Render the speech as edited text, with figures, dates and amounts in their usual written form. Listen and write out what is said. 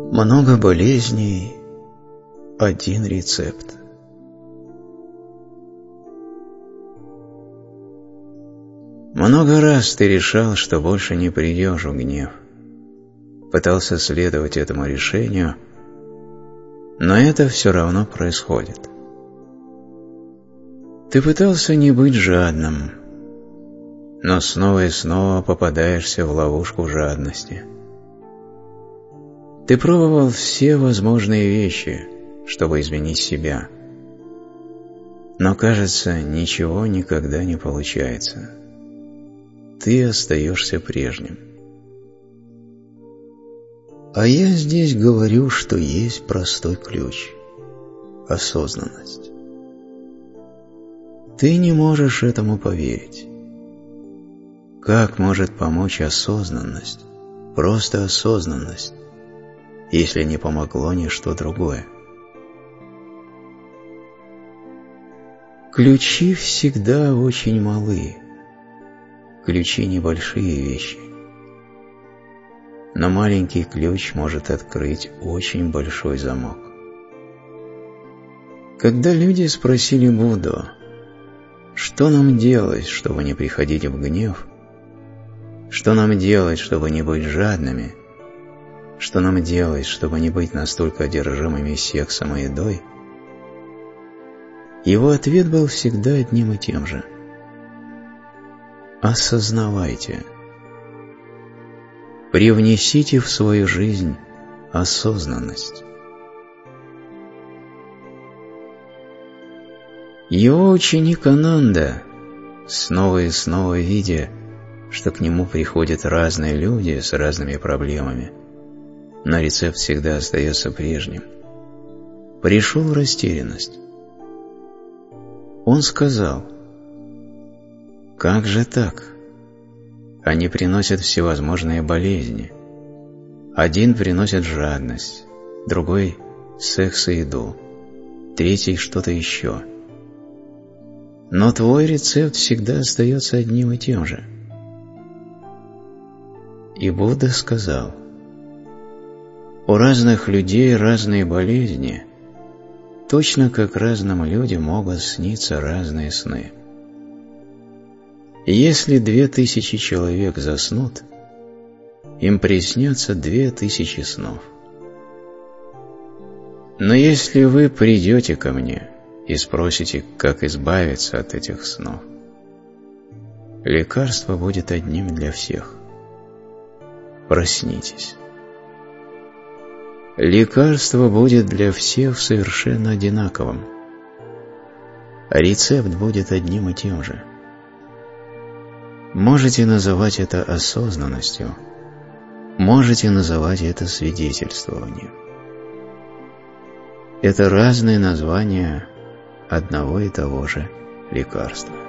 Много болезней, один рецепт. Много раз ты решал, что больше не придешь в гнев. Пытался следовать этому решению, но это все равно происходит. Ты пытался не быть жадным, но снова и снова попадаешься в ловушку жадности. Ты пробовал все возможные вещи, чтобы изменить себя, но, кажется, ничего никогда не получается. Ты остаешься прежним. А я здесь говорю, что есть простой ключ – осознанность. Ты не можешь этому поверить. Как может помочь осознанность, просто осознанность, если не помогло ничто другое? Ключи всегда очень малы. Ключи – небольшие вещи. Но маленький ключ может открыть очень большой замок. Когда люди спросили Будду, что нам делать, чтобы не приходить в гнев, что нам делать, чтобы не быть жадными, что нам делать, чтобы не быть настолько одержимыми сексом и едой, его ответ был всегда одним и тем же. Осознавайте. Привнесите в свою жизнь осознанность. Его ученик Ананда, снова и снова видя, что к нему приходят разные люди с разными проблемами, но рецепт всегда остается прежним, пришел в растерянность. Он сказал: «Как же так? Они приносят всевозможные болезни. Один приносит жадность, другой – секс и еду, третий – что-то еще. Но твой рецепт всегда остается одним и тем же». И Будда сказал: «У разных людей разные болезни, точно как разным людям могут сниться разные сны. Если 2000 человек заснут, им приснятся 2000 снов. Но если вы придете ко мне и спросите, как избавиться от этих снов, лекарство будет одним для всех. Проснитесь. Лекарство будет для всех совершенно одинаковым. Рецепт будет одним и тем же. Можете называть это осознанностью, можете называть это свидетельствованием. Это разные названия одного и того же лекарства.